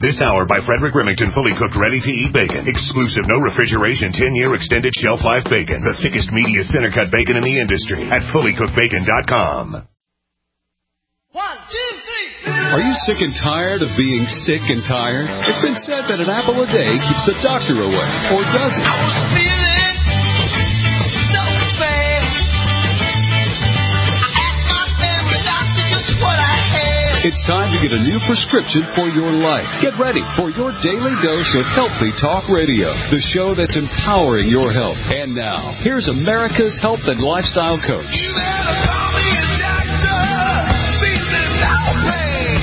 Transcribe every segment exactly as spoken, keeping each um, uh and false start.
This hour by Frederick Remington, fully cooked, ready-to-eat bacon. Exclusive, no refrigeration, ten-year extended shelf life bacon. The thickest, meatiest center-cut bacon in the industry at fully cooked bacon dot com. One, two, three. Are you sick and tired of being sick and tired? It's been said that an apple a day keeps the doctor away. Or does it? I was feeling so bad. I asked my family doctor just what I had. It's time to get a new prescription for your life. Get ready for your daily dose of Healthy Talk Radio, the show that's empowering your health. And now, here's America's health and lifestyle coach. You better call me a doctor. Feeling no pain.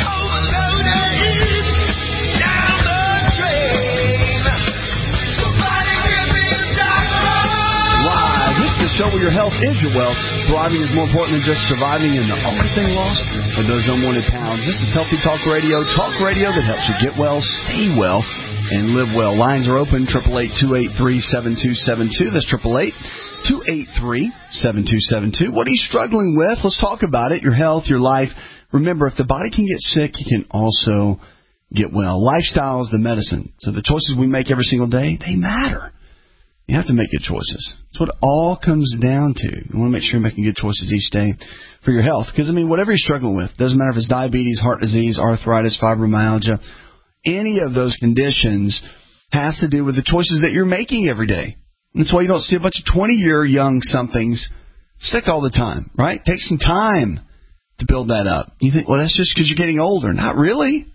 Overloaded. Down the drain. Somebody give me a doctor. Live. This is the show where your health is your wealth. Thriving is more important than just surviving, and the only thing lost for those unwanted pounds. This is Healthy Talk Radio, talk radio that helps you get well, stay well, and live well. Lines are open, eight eight eight, two eight three, seven two seven two. That's eight eight eight, two eight three, seven two seven two. What are you struggling with? Let's talk about it, your health, your life. Remember, if the body can get sick, you can also get well. Lifestyle is the medicine. So the choices we make every single day, they matter. You have to make good choices. That's what it all comes down to. You want to make sure you're making good choices each day for your health. Because, I mean, whatever you're struggling with, doesn't matter if it's diabetes, heart disease, arthritis, fibromyalgia, any of those conditions has to do with the choices that you're making every day. That's why you don't see a bunch of twenty-year young somethings sick all the time, right? Take some time to build that up. You think, well, that's just because you're getting older. Not really.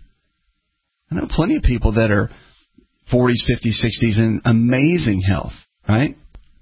I know plenty of people that are forties, fifties, sixties in amazing health, right?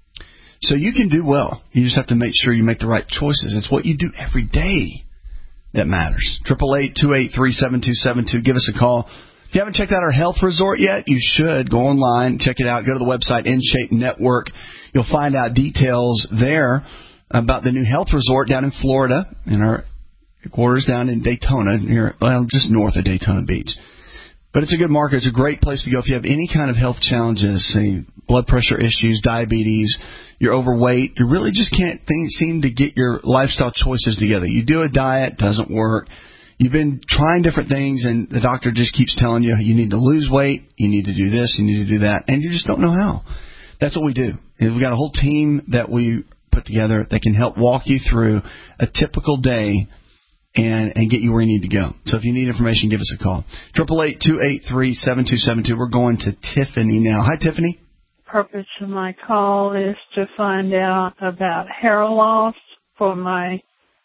So you can do well. You just have to make sure you make the right choices. It's what you do every day that matters. eight eight eight, two eight three, seven two seven two. Give us a call. If you haven't checked out our health resort yet, you should. Go online, check it out. Go to the website, InShape Network. You'll find out details there about the new health resort down in Florida, in our headquarters down in Daytona, near, well, just north of Daytona Beach. But it's a good market. It's a great place to go if you have any kind of health challenges, say blood pressure issues, diabetes, you're overweight, you really just can't think, seem to get your lifestyle choices together. You do a diet, doesn't work. You've been trying different things, and the doctor just keeps telling you you need to lose weight, you need to do this, you need to do that, and you just don't know how. That's what we do. We've got a whole team that we put together that can help walk you through a typical day and, and get you where you need to go. So if you need information, give us a call. eight eight eight, two eight three, seven two seven two. We're going to Tiffany now. Hi, Tiffany. The purpose of my call is to find out about hair loss for my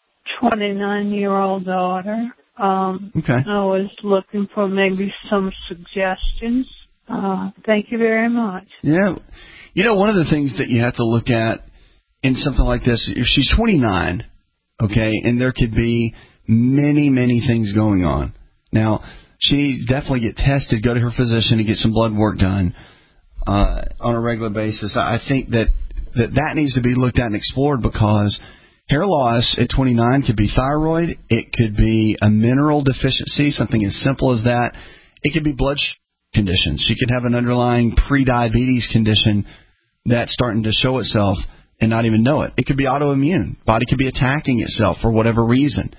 twenty-nine-year-old daughter. Um, okay. I was looking for maybe some suggestions. Uh, thank you very much. Yeah. You know, one of the things that you have to look at in something like this, if she's twenty-nine, okay, and there could be many, many things going on. Now, she needs to definitely get tested, go to her physician and get some blood work done uh, on a regular basis. I think that, that that needs to be looked at and explored because hair loss at twenty-nine could be thyroid. It could be a mineral deficiency, something as simple as that. It could be blood conditions. She could have an underlying pre-diabetes condition that's starting to show itself and not even know it. It could be autoimmune. Body could be attacking itself for whatever reason.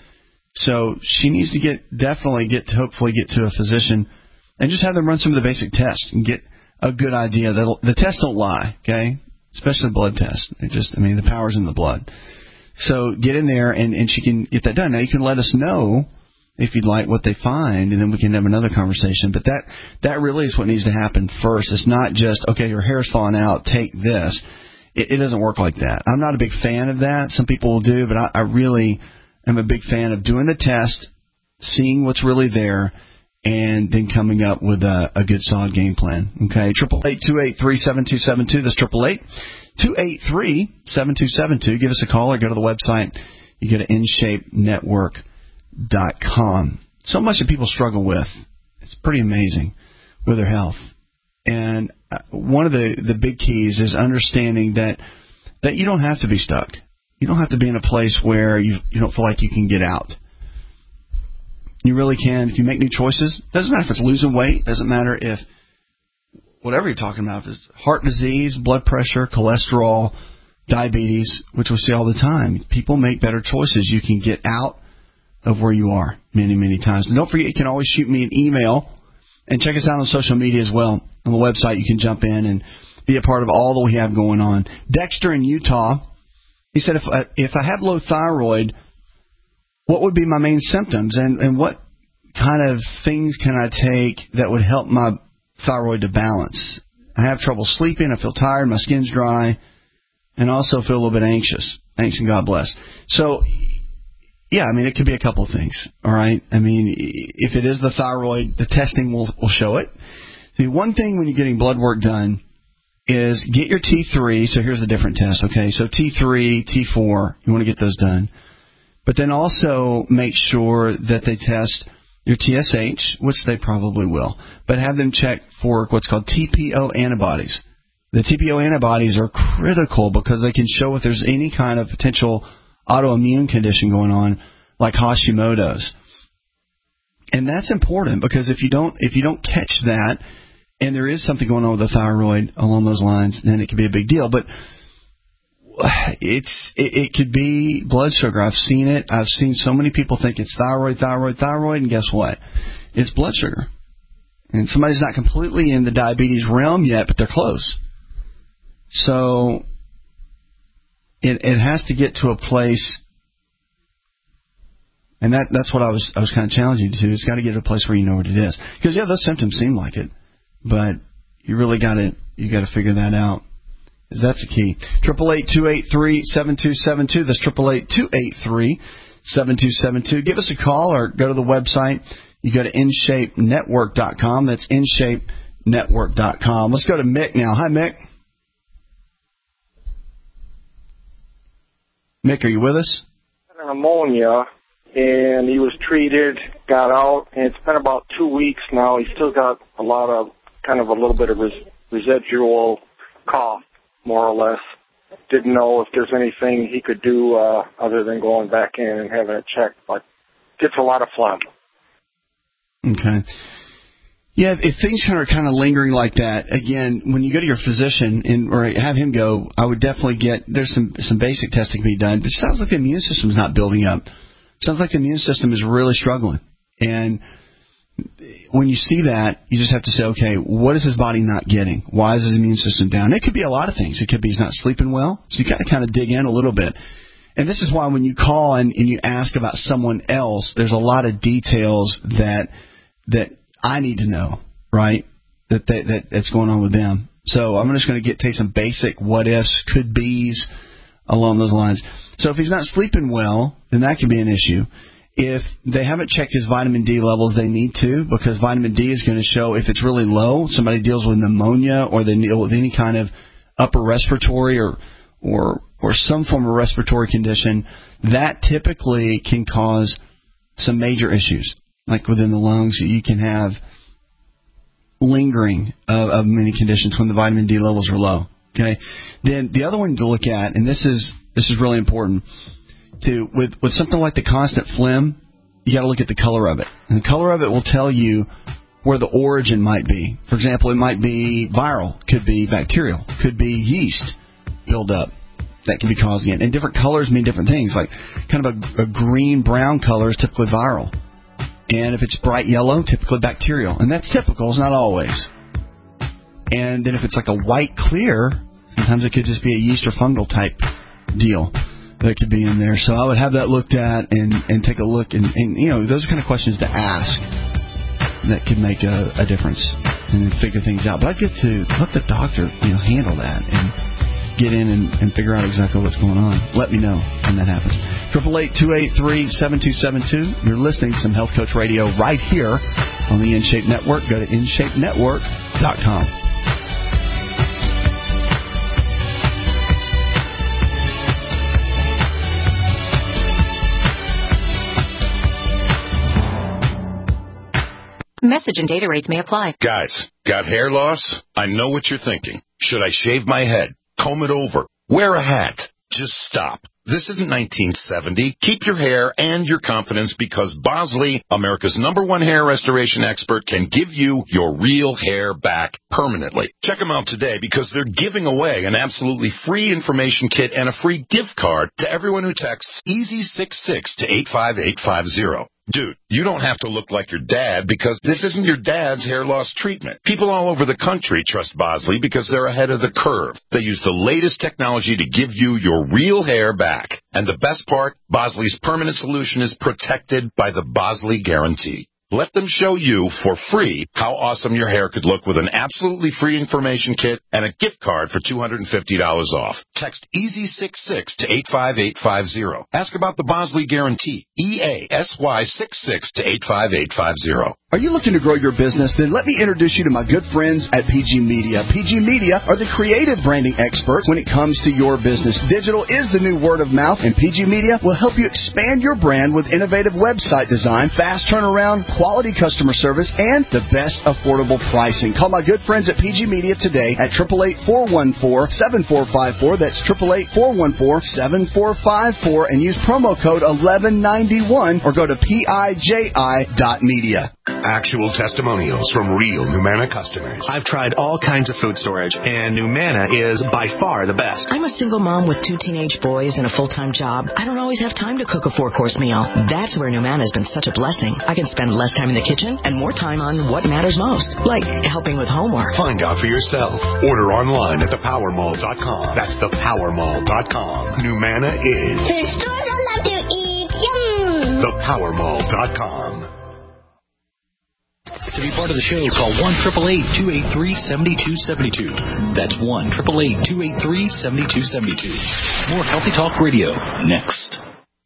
So she needs to get definitely get to hopefully get to a physician and just have them run some of the basic tests and get a good idea. That'll, the tests don't lie, okay? Especially blood tests. They're just, I mean, the power's in the blood. So get in there and, and she can get that done. Now you can let us know if you'd like what they find, and then we can have another conversation. But that that really is what needs to happen first. It's not just, okay, your hair's falling out, take this. It, it doesn't work like that. I'm not a big fan of that. Some people will do, but I, I really am a big fan of doing the test, seeing what's really there, and then coming up with a, a good solid game plan. Okay, eight eight eight, two eight three, seven two seven two. That's eight eight eight, two eight three, seven two seven two. Give us a call or go to the website. You go to in shape network dot com. So much that people struggle with. It's pretty amazing with their health. And one of the, the big keys is understanding that that you don't have to be stuck. You don't have to be in a place where you you don't feel like you can get out. You really can. If you make new choices, doesn't matter if it's losing weight, doesn't matter if whatever you're talking about, if it's heart disease, blood pressure, cholesterol, diabetes, which we see all the time. People make better choices. You can get out of where you are many, many times. And don't forget, you can always shoot me an email And check us out on social media as well. On the website, you can jump in and be a part of all that we have going on. Dexter in Utah, he said, if I, if I have low thyroid, what would be my main symptoms, and, and what kind of things can I take that would help my thyroid to balance? I have trouble sleeping, I feel tired, my skin's dry, and also feel a little bit anxious. Thanks and God bless. So, yeah, I mean, it could be a couple of things, all right? I mean, if it is the thyroid, the testing will, will show it. The one thing when you're getting blood work done is get your T three. So here's the different tests, okay? So T three, T four, you want to get those done. But then also make sure that they test your T S H, which they probably will, but have them check for what's called T P O antibodies. The T P O antibodies are critical because they can show if there's any kind of potential autoimmune condition going on, like Hashimoto's. And that's important because if you don't if you don't catch that, and there is something going on with the thyroid along those lines, then it could be a big deal. But it's it, it could be blood sugar. I've seen it. I've seen so many people think it's thyroid, thyroid, thyroid, and guess what? It's blood sugar. And somebody's not completely in the diabetes realm yet, but they're close. So it it has to get to a place, and that that's what I was I was kind of challenging you to. It's got to get to a place where you know what it is. Because yeah, those symptoms seem like it, but you really got to you got to figure that out. Because that's the key. Triple eight two eight three seven two seven two. That's triple eight two eight three seven two seven two. Give us a call or go to the website. You go to in shape network dot com. That's in shape network dot com. Let's go to Mick now. Hi, Mick. Mick, are you with us? Pneumonia, and he was treated, got out, and it's been about two weeks now. He's still got a lot of, kind of a little bit of res- residual cough, more or less. Didn't know if there's anything he could do uh, other than going back in and having it checked, but gets a lot of phlegm. Okay. Yeah, if things are kind of lingering like that, again, when you go to your physician and or have him go, I would definitely get, there's some, some basic testing to be done, but it sounds like the immune system is not building up. It sounds like the immune system is really struggling. And when you see that, you just have to say, okay, what is his body not getting? Why is his immune system down? It could be a lot of things. It could be he's not sleeping well. So you got to kind of dig in a little bit. And this is why when you call and, and you ask about someone else, there's a lot of details that that I need to know, right, that, that, that that's going on with them. So I'm just going to get take some basic what-ifs, could-bes along those lines. So if he's not sleeping well, then that could be an issue. If they haven't checked his vitamin D levels, they need to, because vitamin D is going to show if it's really low, somebody deals with pneumonia or they deal with any kind of upper respiratory or or or some form of respiratory condition, that typically can cause some major issues. Like within the lungs, you can have lingering of, of many conditions when the vitamin D levels are low. Okay. Then the other one to look at, and this is this is really important, to with with something like the constant phlegm, you got to look at the color of it, and the color of it will tell you where the origin might be. For example, it might be viral, could be bacterial, could be yeast buildup that can be causing it. And different colors mean different things. Like kind of a, a green brown color is typically viral. And if it's bright yellow, typically bacterial. And that's typical, it's not always. And then if it's like a white clear, sometimes it could just be a yeast or fungal type deal that could be in there. So I would have that looked at and, and take a look. And, and, you know, those are kind of questions to ask that could make a, a difference and figure things out. But I'd get to let the doctor, you know, handle that and get in and, and figure out exactly what's going on. Let me know when that happens. triple eight two eight three seven two seven two. You're listening to some Health Coach Radio right here on the InShape Network. Go to in shape network dot com. Message and data rates may apply. Guys, got hair loss? I know what you're thinking. Should I shave my head? Comb it over? Wear a hat? Just stop. This isn't nineteen seventy. Keep your hair and your confidence because Bosley, America's number one hair restoration expert, can give you your real hair back permanently. Check them out today because they're giving away an absolutely free information kit and a free gift card to everyone who texts EASY sixty-six to eight five eight five zero. Dude, you don't have to look like your dad because this isn't your dad's hair loss treatment. People all over the country trust Bosley because they're ahead of the curve. They use the latest technology to give you your real hair back. And the best part, Bosley's permanent solution is protected by the Bosley Guarantee. Let them show you for free how awesome your hair could look with an absolutely free information kit and a gift card for two hundred fifty dollars off. Text EASY sixty-six to eight five eight five zero. Ask about the Bosley Guarantee. E A S Y sixty-six to eight five eight five zero. Are you looking to grow your business? Then let me introduce you to my good friends at P G Media. P G Media are the creative branding experts when it comes to your business. Digital is the new word of mouth, and P G Media will help you expand your brand with innovative website design, fast turnaround, quality customer service, and the best affordable pricing. Call my good friends at P G Media today at eight eight eight, four one four, seven four five four. That's eight eight eight, four one four, seven four five four, and use promo code eleven ninety-one or go to P I J I dot media. Actual testimonials from real Numana customers. I've tried all kinds of food storage, and Numana is by far the best. I'm a single mom with two teenage boys and a full-time job. I don't always have time to cook a four-course meal. That's where Numana has been such a blessing. I can spend less time in the kitchen and more time on what matters most, like helping with homework. Find out for yourself. Order online at the power mall dot com. That's the power mall dot com. Numana is... There's stores I love to eat. Yum! the power mall dot com. To be part of the show, call one eight eight eight, two eight three, seven two seven two. That's one eight eight eight, two eight three, seven two seven two. More Healthy Talk Radio next.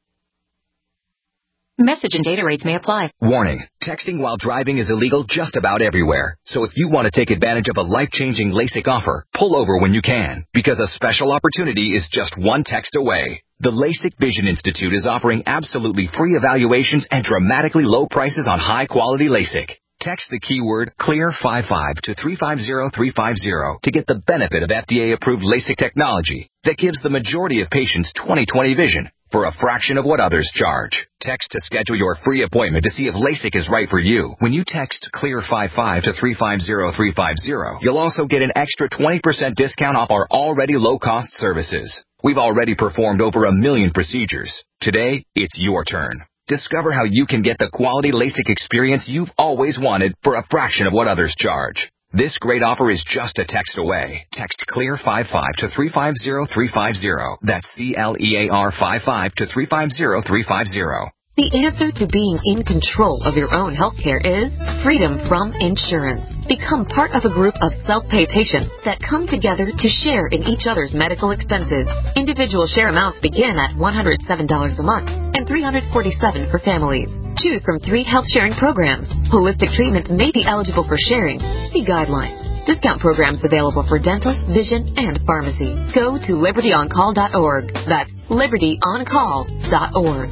Message and data rates may apply. Warning, texting while driving is illegal just about everywhere. So if you want to take advantage of a life-changing LASIK offer, pull over when you can, because a special opportunity is just one text away. The LASIK Vision Institute is offering absolutely free evaluations and dramatically low prices on high-quality LASIK. Text the keyword CLEAR fifty-five to three five zero three five zero to get the benefit of F D A-approved LASIK technology that gives the majority of patients twenty twenty vision for a fraction of what others charge. Text to schedule your free appointment to see if LASIK is right for you. When you text CLEAR fifty-five to three five zero three five zero, you'll also get an extra twenty percent discount off our already low-cost services. We've already performed over a million procedures. Today, it's your turn. Discover how you can get the quality LASIK experience you've always wanted for a fraction of what others charge. This great offer is just a text away. Text CLEAR fifty-five to three five zero three five zero. That's C L E A R fifty-five to three five zero three five zero. The answer to being in control of your own healthcare is freedom from insurance. Become part of a group of self-pay patients that come together to share in each other's medical expenses. Individual share amounts begin at one hundred seven dollars a month and three hundred forty-seven dollars for families. Choose from three health sharing programs. Holistic treatment may be eligible for sharing. See guidelines. Discount programs available for dental, vision, and pharmacy. Go to liberty on call dot org. That's liberty on call dot org.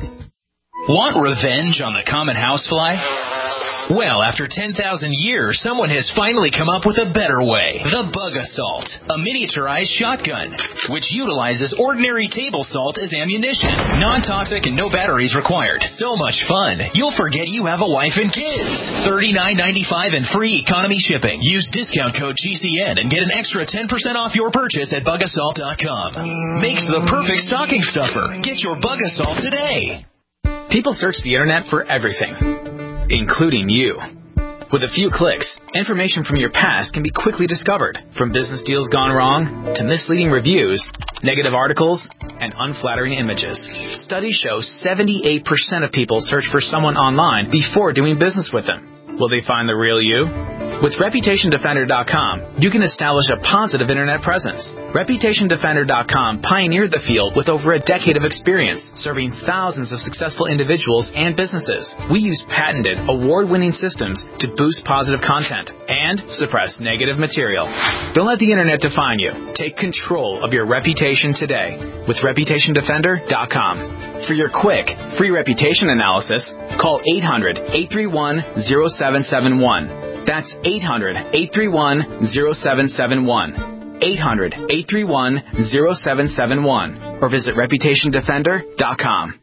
Want revenge on the common housefly? Well, after ten thousand years, someone has finally come up with a better way. The Bug Assault, a miniaturized shotgun, which utilizes ordinary table salt as ammunition. Non-toxic and no batteries required. So much fun, you'll forget you have a wife and kids. thirty-nine ninety-five and free economy shipping. Use discount code G C N and get an extra ten percent off your purchase at bug assault dot com. Makes the perfect stocking stuffer. Get your Bug Assault today. People search the internet for everything, including you. With a few clicks, information from your past can be quickly discovered, from business deals gone wrong to misleading reviews, negative articles, and unflattering images. Studies show seventy-eight percent of people search for someone online before doing business with them. Will they find the real you? With reputation defender dot com, you can establish a positive internet presence. reputation defender dot com pioneered the field with over a decade of experience, serving thousands of successful individuals and businesses. We use patented, award-winning systems to boost positive content and suppress negative material. Don't let the internet define you. Take control of your reputation today with reputation defender dot com. For your quick, free reputation analysis, call eight hundred, eight three one, zero seven seven one. That's eight hundred, eight three one, zero seven seven one. eight hundred, eight three one, zero seven seven one. Or visit reputation defender dot com.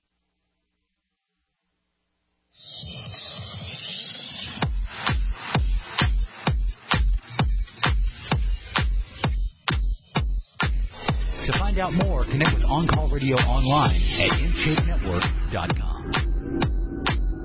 To find out more, connect with On Call Radio online at in shape network dot com.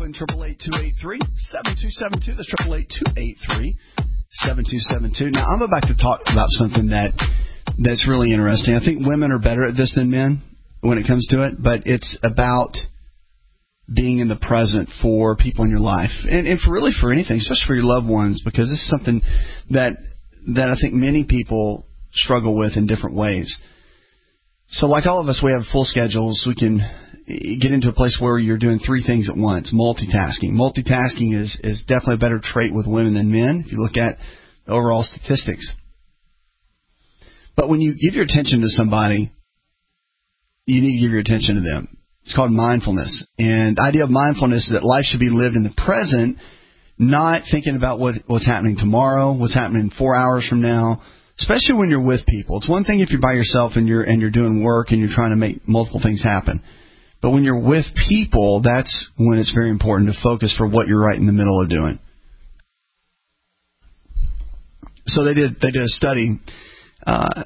open, triple eight two eight three seven two seven two. That's triple eight two eight three seven two seven two. Now, I'm about to talk about something that that's really interesting. I think women are better at this than men when it comes to it, but it's about being in the present for people in your life, and, and for really for anything, especially for your loved ones, because this is something that that I think many people struggle with in different ways. So like all of us, we have full schedules. We can get into a place where you're doing three things at once, multitasking. Multitasking is, is definitely a better trait with women than men if you look at overall statistics. But when you give your attention to somebody, you need to give your attention to them. It's called mindfulness. And the idea of mindfulness is that life should be lived in the present, not thinking about what, what's happening tomorrow, what's happening four hours from now, especially when you're with people. It's one thing if you're by yourself and you're and you're doing work and you're trying to make multiple things happen. But when you're with people, that's when it's very important to focus for what you're right in the middle of doing. So they did they did a study uh,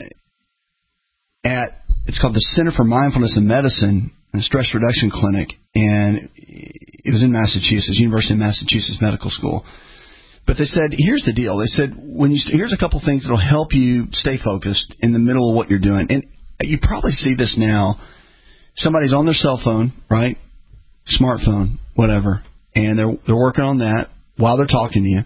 at, it's called the Center for Mindfulness in Medicine, a stress reduction clinic, and it was in Massachusetts, University of Massachusetts Medical School. But they said, here's the deal. They said, when you here's a couple things that'll help you stay focused in the middle of what you're doing. And you probably see this now. Somebody's on their cell phone, right? Smartphone, whatever, and they're they're working on that while they're talking to you,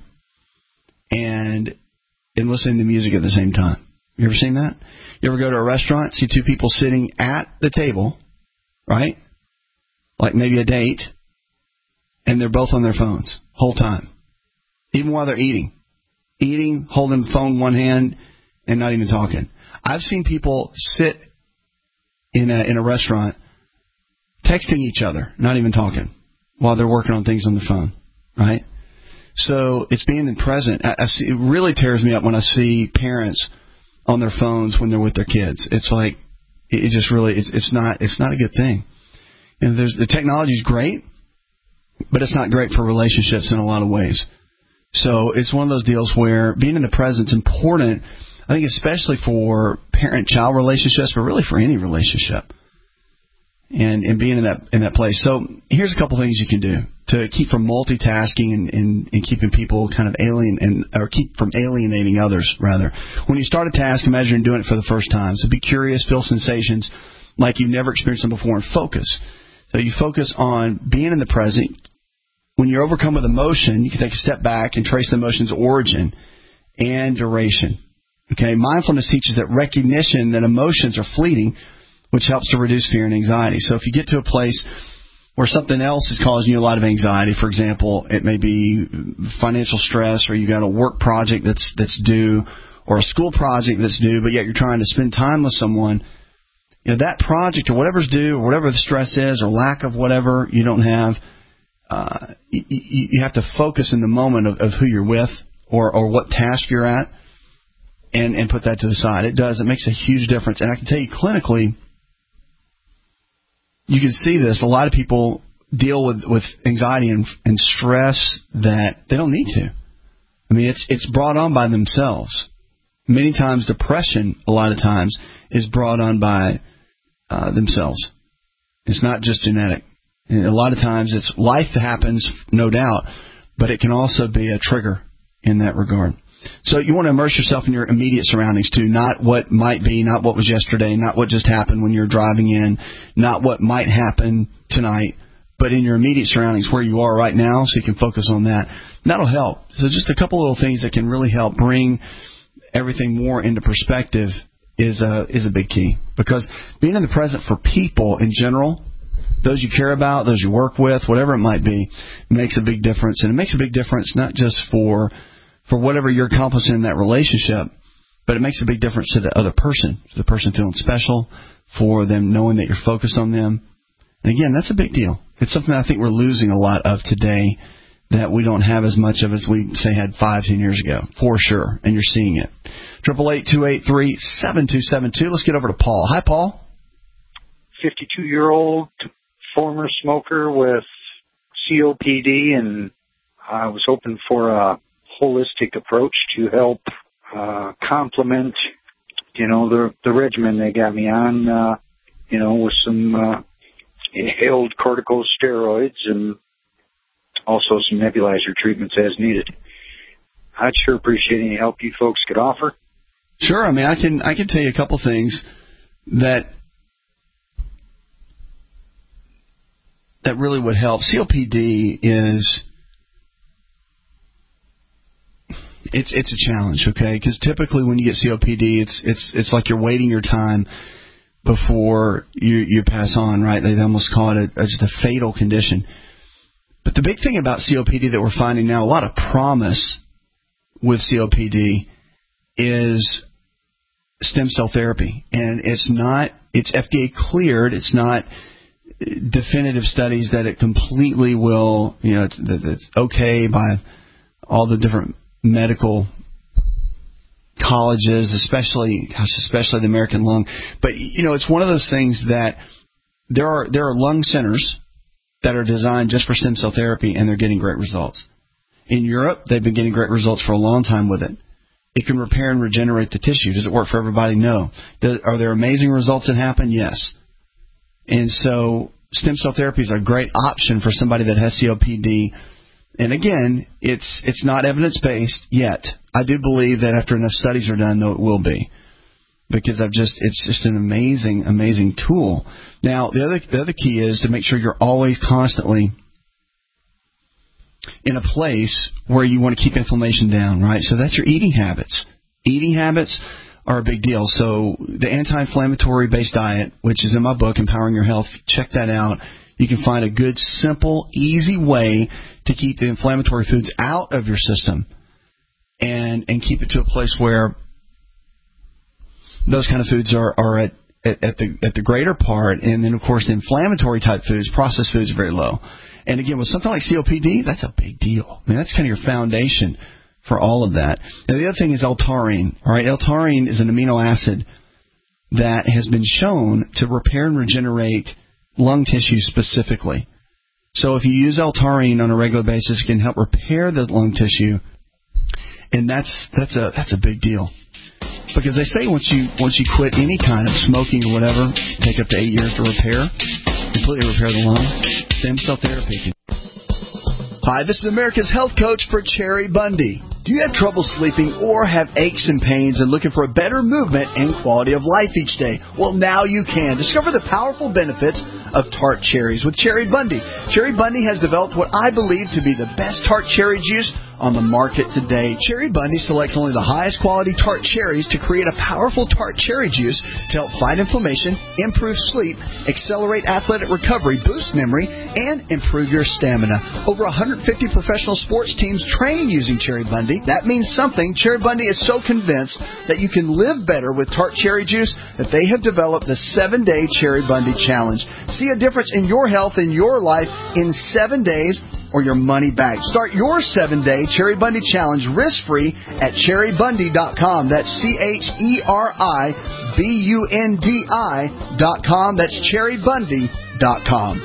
and and listening to music at the same time. You ever seen that? You ever go to a restaurant, see two people sitting at the table, right? Like maybe a date, and they're both on their phones whole time, even while they're eating. Eating, holding the phone in one hand, and not even talking. I've seen people sit in a in a restaurant texting each other, not even talking, while they're working on things on the phone, right? So it's being in present. I, I see, it really tears me up when I see parents on their phones when they're with their kids. It's like, it just really, it's, it's not it's not a good thing. And there's the technology is great, but it's not great for relationships in a lot of ways. So it's one of those deals where being in the present is important, I think, especially for parent-child relationships, but really for any relationship, and, and being in that in that place. So here's a couple things you can do to keep from multitasking and, and, and keeping people kind of alien and or keep from alienating others, rather. When you start a task, imagine doing it for the first time. So be curious, feel sensations like you've never experienced them before, and focus. So you focus on being in the present. When you're overcome with emotion, you can take a step back and trace the emotion's origin and duration. Okay, mindfulness teaches that recognition that emotions are fleeting, which helps to reduce fear and anxiety. So if you get to a place where something else is causing you a lot of anxiety, for example, it may be financial stress, or you got a work project that's that's due, or a school project that's due, but yet you're trying to spend time with someone, you know, that project or whatever's due, or whatever the stress is, or lack of whatever you don't have, uh, you, you have to focus in the moment of, of who you're with, or, or what task you're at. And, and put that to the side. It does. It makes a huge difference. And I can tell you clinically, you can see this. A lot of people deal with, with anxiety and, and stress that they don't need to. I mean, it's it's brought on by themselves. Many times depression, a lot of times, is brought on by uh, themselves. It's not just genetic. And a lot of times it's life that happens, no doubt, but it can also be a trigger in that regard. So you want to immerse yourself in your immediate surroundings too, not what might be, not what was yesterday, not what just happened when you're driving in, not what might happen tonight, but in your immediate surroundings where you are right now, so you can focus on that. And that'll help. So just a couple little things that can really help bring everything more into perspective is a, is a big key. Because being in the present for people in general, those you care about, those you work with, whatever it might be, makes a big difference. And it makes a big difference not just for for whatever you're accomplishing in that relationship, but it makes a big difference to the other person, to the person feeling special, for them knowing that you're focused on them. And again, that's a big deal. It's something I think we're losing a lot of today, that we don't have as much of as we, say, had five, ten years ago, for sure, and you're seeing it. triple eight two eight three seven two seven two. Let's get over to Paul. Hi, Paul. fifty-two-year-old former smoker with C O P D, and I was hoping for a holistic approach to help uh, complement, you know, the the regimen they got me on, uh, you know, with some uh, inhaled corticosteroids and also some nebulizer treatments as needed. I'd sure appreciate any help you folks could offer. Sure. I mean, I can I can tell you a couple things that that really would help. C O P D is it's it's a challenge, okay? Because typically when you get C O P D, it's it's it's like you're waiting your time before you you pass on, right? They almost call it a, just a fatal condition. But the big thing about C O P D that we're finding now, a lot of promise with C O P D is stem cell therapy, and it's not it's F D A cleared. It's not definitive studies that it completely will, you know, it's, that it's okay by all the different medical colleges, especially, gosh, especially the American Lung. But, you know, it's one of those things that there are there are lung centers that are designed just for stem cell therapy, and they're getting great results. In Europe, they've been getting great results for a long time with it. It can repair and regenerate the tissue. Does it work for everybody? No. Does, are there amazing results that happen? Yes. And so stem cell therapy is a great option for somebody that has C O P D. And again, it's it's not evidence-based yet. I do believe that after enough studies are done, though, it will be. Because I've just it's just an amazing, amazing tool. Now, the other the other key is to make sure you're always constantly in a place where you want to keep inflammation down, right? So that's your eating habits. Eating habits are a big deal. So the anti-inflammatory based diet, which is in my book, Empowering Your Health, check that out. You can find a good, simple, easy way to keep the inflammatory foods out of your system and and keep it to a place where those kind of foods are, are at, at, at the at the greater part. And then, of course, the inflammatory type foods, processed foods, are very low. And again, with something like C O P D, that's a big deal. I mean, that's kind of your foundation for all of that. Now, the other thing is L-taurine. All right, L-taurine is an amino acid that has been shown to repair and regenerate lung tissue specifically. So if you use L-taurine on a regular basis, it can help repair the lung tissue, and that's that's a that's a big deal. Because they say once you once you quit any kind of smoking or whatever, take up to eight years to repair, completely repair the lung. Stem cell therapy. Hi, this is America's health coach for Cherry Bundy. Do you have trouble sleeping or have aches and pains and looking for a better movement and quality of life each day? Well, now you can. Discover the powerful benefits of tart cherries with Cherry Bundy. Cherry Bundy has developed what I believe to be the best tart cherry juice on the market today. Cherry Bundy selects only the highest quality tart cherries to create a powerful tart cherry juice to help fight inflammation, improve sleep, accelerate athletic recovery, boost memory, and improve your stamina. Over one hundred fifty professional sports teams train using Cherry Bundy. That means something. Cherry Bundy is so convinced that you can live better with tart cherry juice that they have developed the seven-day Cherry Bundy Challenge. See a difference in your health and your life in seven days or your money back. Start your seven-day Cherry Bundy Challenge risk-free at cherry bundy dot com. That's C H E R I B U N D I dot com. That's cherry bundy dot com.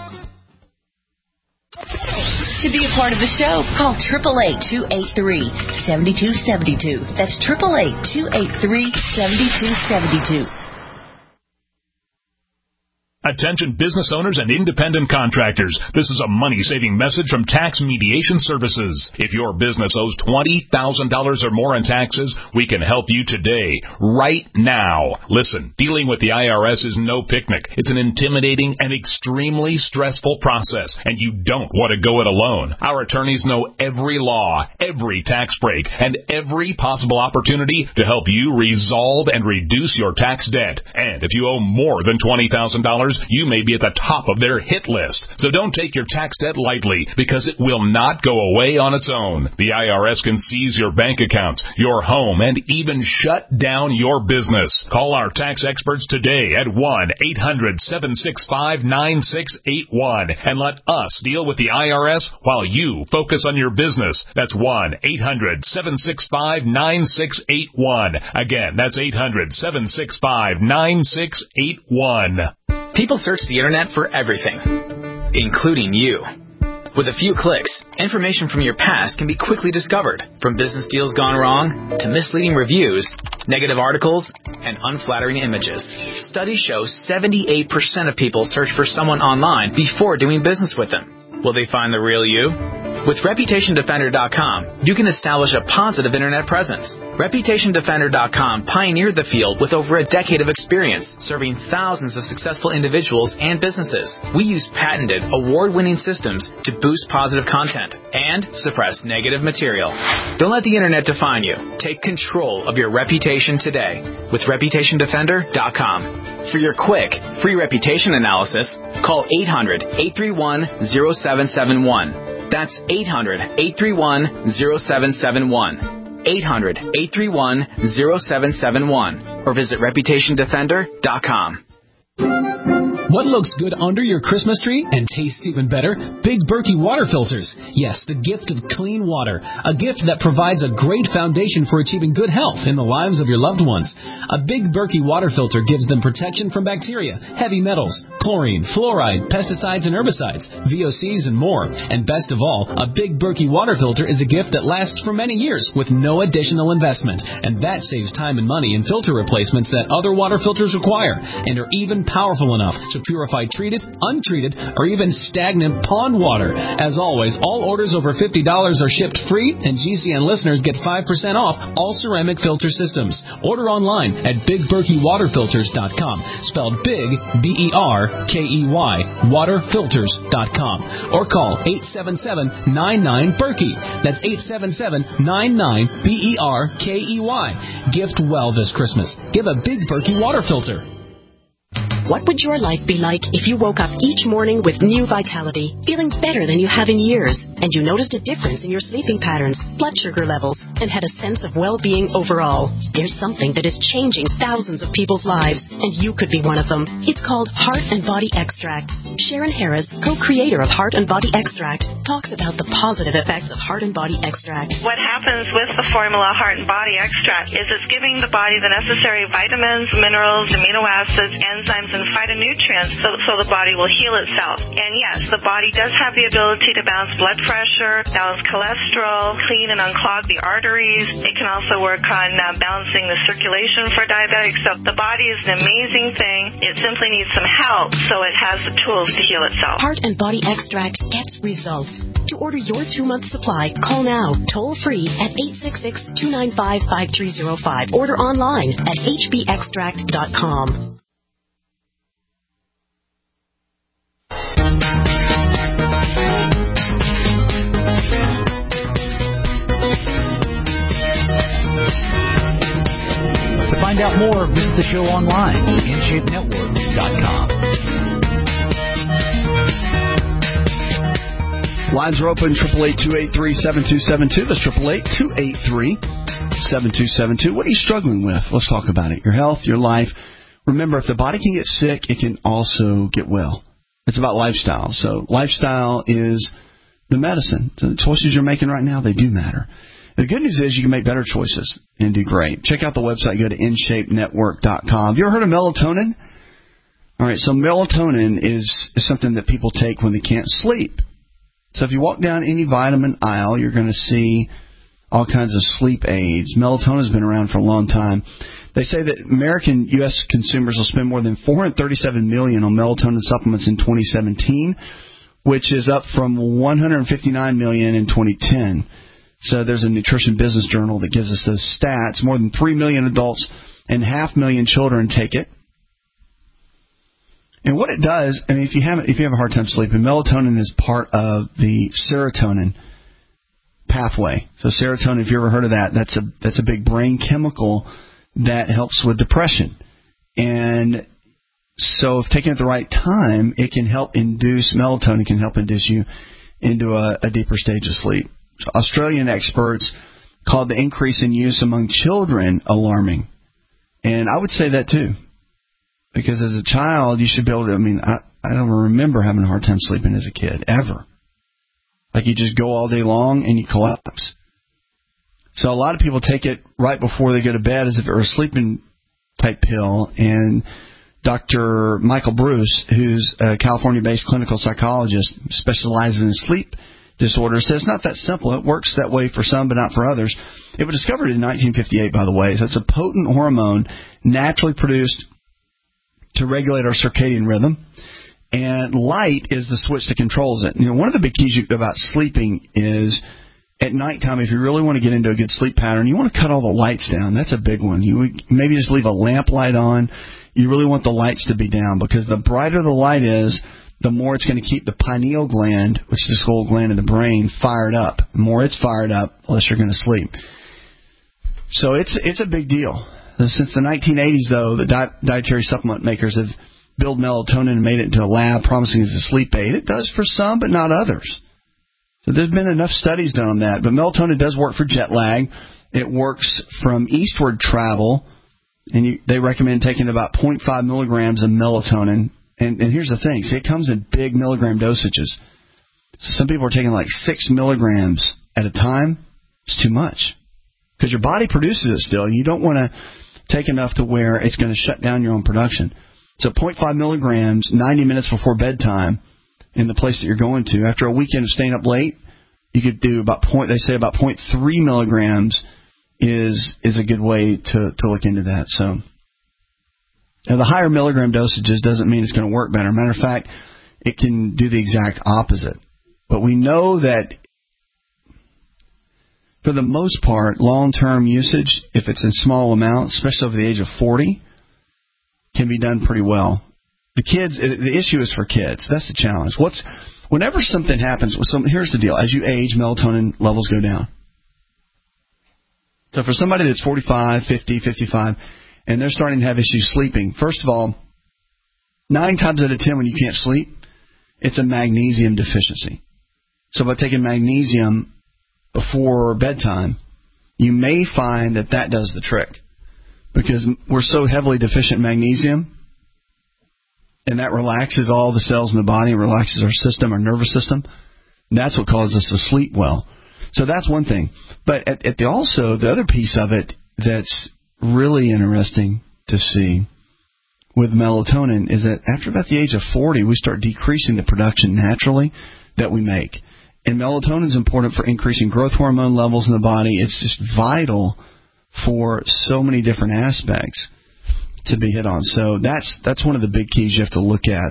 To be a part of the show, call eight eight eight, two eight three, seven two seven two. That's eight eight eight, two eight three, seven two seven two. Attention business owners and independent contractors. This is a money-saving message from Tax Mediation Services. If your business owes twenty thousand dollars or more in taxes, we can help you today, right now. Listen, dealing with the I R S is no picnic. It's an intimidating and extremely stressful process, and you don't want to go it alone. Our attorneys know every law, every tax break, and every possible opportunity to help you resolve and reduce your tax debt. And if you owe more than twenty thousand dollars, you may be at the top of their hit list. So don't take your tax debt lightly, because it will not go away on its own. The I R S can seize your bank accounts, your home, and even shut down your business. Call our tax experts today at one eight hundred, seven six five, nine six eight one and let us deal with the I R S while you focus on your business. That's one eight hundred, seven six five, nine six eight one. Again, that's eight hundred, seven six five, nine six eight one. People search the internet for everything, including you. With a few clicks, information from your past can be quickly discovered, from business deals gone wrong to misleading reviews, negative articles, and unflattering images. Studies show seventy-eight percent of people search for someone online before doing business with them. Will they find the real you? With Reputation Defender dot com, you can establish a positive internet presence. Reputation Defender dot com pioneered the field with over a decade of experience, serving thousands of successful individuals and businesses. We use patented, award-winning systems to boost positive content and suppress negative material. Don't let the internet define you. Take control of your reputation today with Reputation Defender dot com. For your quick, free reputation analysis, call eight hundred, eight three one, zero seven seven one. That's eight hundred, eight three one, zero seven seven one. eight hundred, eight three one, zero seven seven one. Or visit Reputation Defender dot com. What looks good under your Christmas tree and tastes even better? Big Berkey water filters. Yes, the gift of clean water. A gift that provides a great foundation for achieving good health in the lives of your loved ones. A Big Berkey water filter gives them protection from bacteria, heavy metals, chlorine, fluoride, pesticides and herbicides, V O Cs and more. And best of all, a Big Berkey water filter is a gift that lasts for many years with no additional investment. And that saves time and money in filter replacements that other water filters require and are even powerful enough to purify treated, untreated, or even stagnant pond water. As always, all orders over fifty dollars are shipped free, and G C N listeners get five percent off all ceramic filter systems. Order online at Big Berkey Water Filters dot com, spelled Big, B E R K E Y, water filters dot com, or call eight seven seven, nine nine, Berkey. That's eight seven seven, nine nine, B E R K E Y. Gift well this Christmas. Give a Big Berkey water filter. What would your life be like if you woke up each morning with new vitality, feeling better than you have in years, and you noticed a difference in your sleeping patterns, blood sugar levels, and had a sense of well-being overall? There's something that is changing thousands of people's lives, and you could be one of them. It's called Heart and Body Extract. Sharon Harris, co-creator of Heart and Body Extract, talks about the positive effects of Heart and Body Extract. What happens with the formula Heart and Body Extract is it's giving the body the necessary vitamins, minerals, amino acids, enzymes, and phytonutrients so, so the body will heal itself. And yes, the body does have the ability to balance blood pressure, balance cholesterol, clean and unclog the arteries. It can also work on uh, balancing the circulation for diabetics. So the body is an amazing thing. It simply needs some help so it has the tools to heal itself. Heart and Body Extract gets results. To order your two-month supply, call now, toll-free at eight six six, two nine five, five three zero five. Order online at H B extract dot com. To find out more, visit the show online, in shape network dot com. Lines are open, eight eight eight, two eight three, seven two seven two. That's eight eight eight, two eight three, seven two seven two. What are you struggling with? Let's talk about it. Your health, your life. Remember, if the body can get sick, it can also get well. It's about lifestyle. So lifestyle is the medicine. So the choices you're making right now, they do matter. The good news is you can make better choices and do great. Check out the website. Go to in shape network dot com. Have you ever heard of melatonin? All right, so melatonin is, is something that people take when they can't sleep. So if you walk down any vitamin aisle, you're going to see all kinds of sleep aids. Melatonin has been around for a long time. They say that American U S consumers will spend more than four hundred thirty-seven million dollars on melatonin supplements in twenty seventeen, which is up from one hundred fifty-nine million dollars in twenty ten. So there's a Nutrition Business Journal that gives us those stats. More than three million adults and half million children take it. And what it does, I mean, if you have if you have a hard time sleeping, melatonin is part of the serotonin pathway. So serotonin, if you ever heard of that, that's a that's a big brain chemical that helps with depression. And so if taken at the right time, it can help induce melatonin, can help induce you into a, a deeper stage of sleep. So Australian experts called the increase in use among children alarming. And I would say that too. Because as a child, you should be able to, I mean, I, I don't remember having a hard time sleeping as a kid, ever. Like you just go all day long and you collapse. So a lot of people take it right before they go to bed as if it were a sleeping type pill. And Doctor Michael Bruce, who's a California-based clinical psychologist, specializes in sleep disorders, says it's not that simple. It works that way for some, but not for others. It was discovered in nineteen fifty-eight, by the way. So it's a potent hormone naturally produced to regulate our circadian rhythm. And light is the switch that controls it. You know, one of the big keys about sleeping is at nighttime, if you really want to get into a good sleep pattern, you want to cut all the lights down. That's a big one. You would maybe just leave a lamp light on. You really want the lights to be down because the brighter the light is, the more it's going to keep the pineal gland, which is this whole gland in the brain, fired up. The more it's fired up, the less you're going to sleep. So it's it's a big deal. Since the nineteen eighties, though, the di- dietary supplement makers have built melatonin and made it into a lab, promising as a sleep aid. It does for some, but not others. So there's been enough studies done on that. But melatonin does work for jet lag. It works from eastward travel, and you, they recommend taking about zero point five milligrams of melatonin. And, and here's the thing. See, it comes in big milligram dosages. So some people are taking like six milligrams at a time. It's too much because your body produces it still. And you don't want to take enough to where it's going to shut down your own production. So zero point five milligrams, ninety minutes before bedtime in the place that you're going to. After a weekend of staying up late, you could do about point. They say about zero point three milligrams is is a good way to, to look into that. So now, the higher milligram dosages doesn't mean it's going to work better. Matter of fact, it can do the exact opposite. But we know that for the most part, long-term usage, if it's in small amounts, especially over the age of forty, can be done pretty well. The kids, the issue is for kids. That's the challenge. What's whenever something happens with some, here's the deal: as you age, melatonin levels go down. So for somebody that's forty-five, fifty, fifty-five, and they're starting to have issues sleeping, first of all, nine times out of ten when you can't sleep, it's a magnesium deficiency. So by taking magnesium before bedtime, you may find that that does the trick. Because we're so heavily deficient in magnesium, and that relaxes all the cells in the body, relaxes our system, our nervous system. That's what causes us to sleep well. So that's one thing. But at, at the, also, the other piece of it that's really interesting to see with melatonin is that after about the age of forty, we start decreasing the production naturally that we make. And melatonin is important for increasing growth hormone levels in the body. It's just vital for so many different aspects to be hit on. So that's that's one of the big keys you have to look at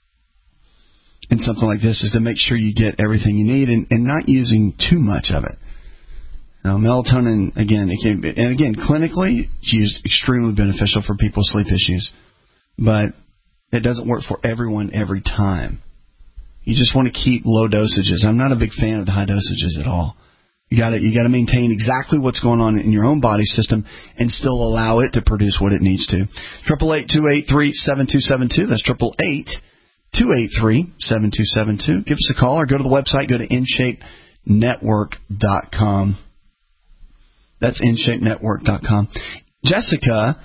in something like this, is to make sure you get everything you need and, and not using too much of it. Now, melatonin, again, it can be, and again, clinically, it's used extremely beneficial for people with sleep issues, but it doesn't work for everyone every time. You just want to keep low dosages. I'm not a big fan of the high dosages at all. You got to you got to maintain exactly what's going on in your own body system and still allow it to produce what it needs to. Triple eight two eight three seven two seven two. That's triple eight two eight three seven two seven two. Give us a call or go to the website. Go to in shape network dot com. That's in shape network dot com. Jessica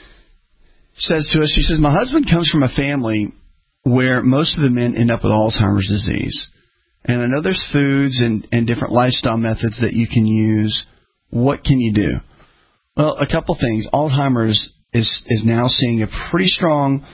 says to us, she says, my husband comes from a family where most of the men end up with Alzheimer's disease. And I know there's foods and, and different lifestyle methods that you can use. What can you do? Well, a couple things. Alzheimer's is is now seeing a pretty strong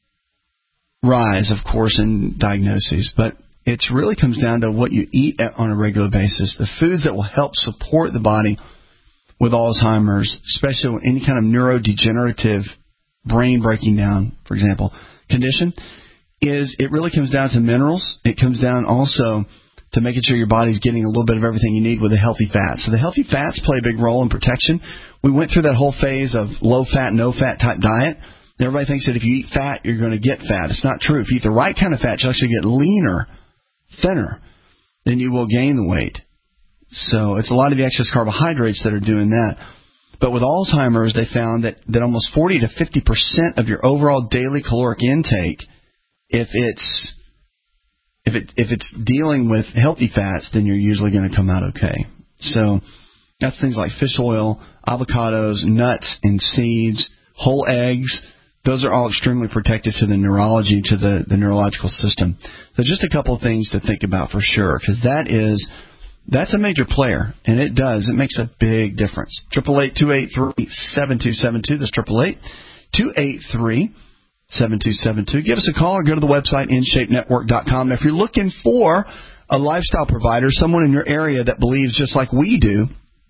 rise, of course, in diagnoses. But it really comes down to what you eat on a regular basis. The foods that will help support the body with Alzheimer's, especially any kind of neurodegenerative brain breaking down, for example, condition, is it really comes down to minerals. It comes down also to making sure your body's getting a little bit of everything you need with the healthy fats. So the healthy fats play a big role in protection. We went through that whole phase of low-fat, no-fat type diet. Everybody thinks that if you eat fat, you're going to get fat. It's not true. If you eat the right kind of fat, you'll actually get leaner, thinner, then you will gain the weight. So it's a lot of the excess carbohydrates that are doing that. But with Alzheimer's, they found that, that almost forty to fifty percent of your overall daily caloric intake, if it's if it if it's dealing with healthy fats, then you're usually going to come out okay. So that's things like fish oil, avocados, nuts and seeds, whole eggs. Those are all extremely protective to the neurology, to the, the neurological system. So just a couple of things to think about for sure, because that is that's a major player, and it does. It makes a big difference. Triple eight two eight three seven two seven two. That's triple eight two eight three seven two seven two. Give us a call or go to the website in shape network dot com. Now, if you're looking for a lifestyle provider, someone in your area that believes just like we do,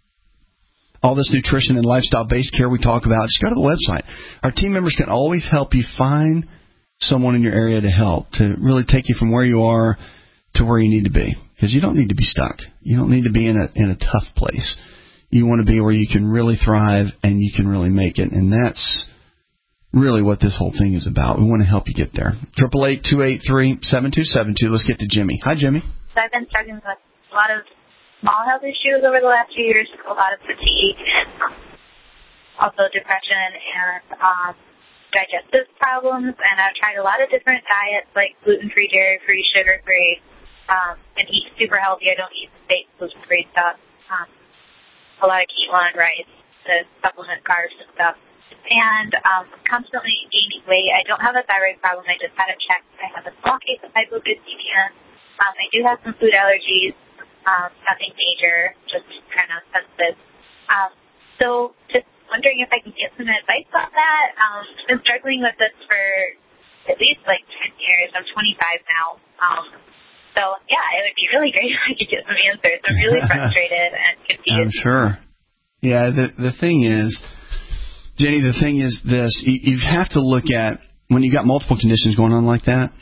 all this nutrition and lifestyle-based care we talk about, just go to the website. Our team members can always help you find someone in your area to help, to really take you from where you are to where you need to be. Because you don't need to be stuck. You don't need to be in a in a tough place. You want to be where you can really thrive and you can really make it. And that's really what this whole thing is about. We want to help you get there. Triple eight two eight three seven two seven two. Let's get to Jimmy. Hi, Jimmy. So I've been struggling with a lot of small health issues over the last few years, a lot of fatigue, and also depression and um, digestive problems. And I've tried a lot of different diets, like gluten-free, dairy-free, sugar-free, um, and eat super healthy. I don't eat fake gluten-free stuff. Um, a lot of quinoa and rice to supplement carbs and stuff. And um, constantly gaining weight. I don't have a thyroid problem. I just had it checked. I have a small case of hypoglycemia. Um, I do have some food allergies. Um, nothing major, just kind of sensitive. Um, so just wondering if I can get some advice on that. Um, I've been struggling with this for at least like ten years. I'm twenty-five now. Um, so, yeah, it would be really great if I could get some answers. I'm really frustrated and confused. I'm sure. Yeah, the the thing is, Jenny, the thing is this. You, you have to look at, when you've got multiple conditions going on like that,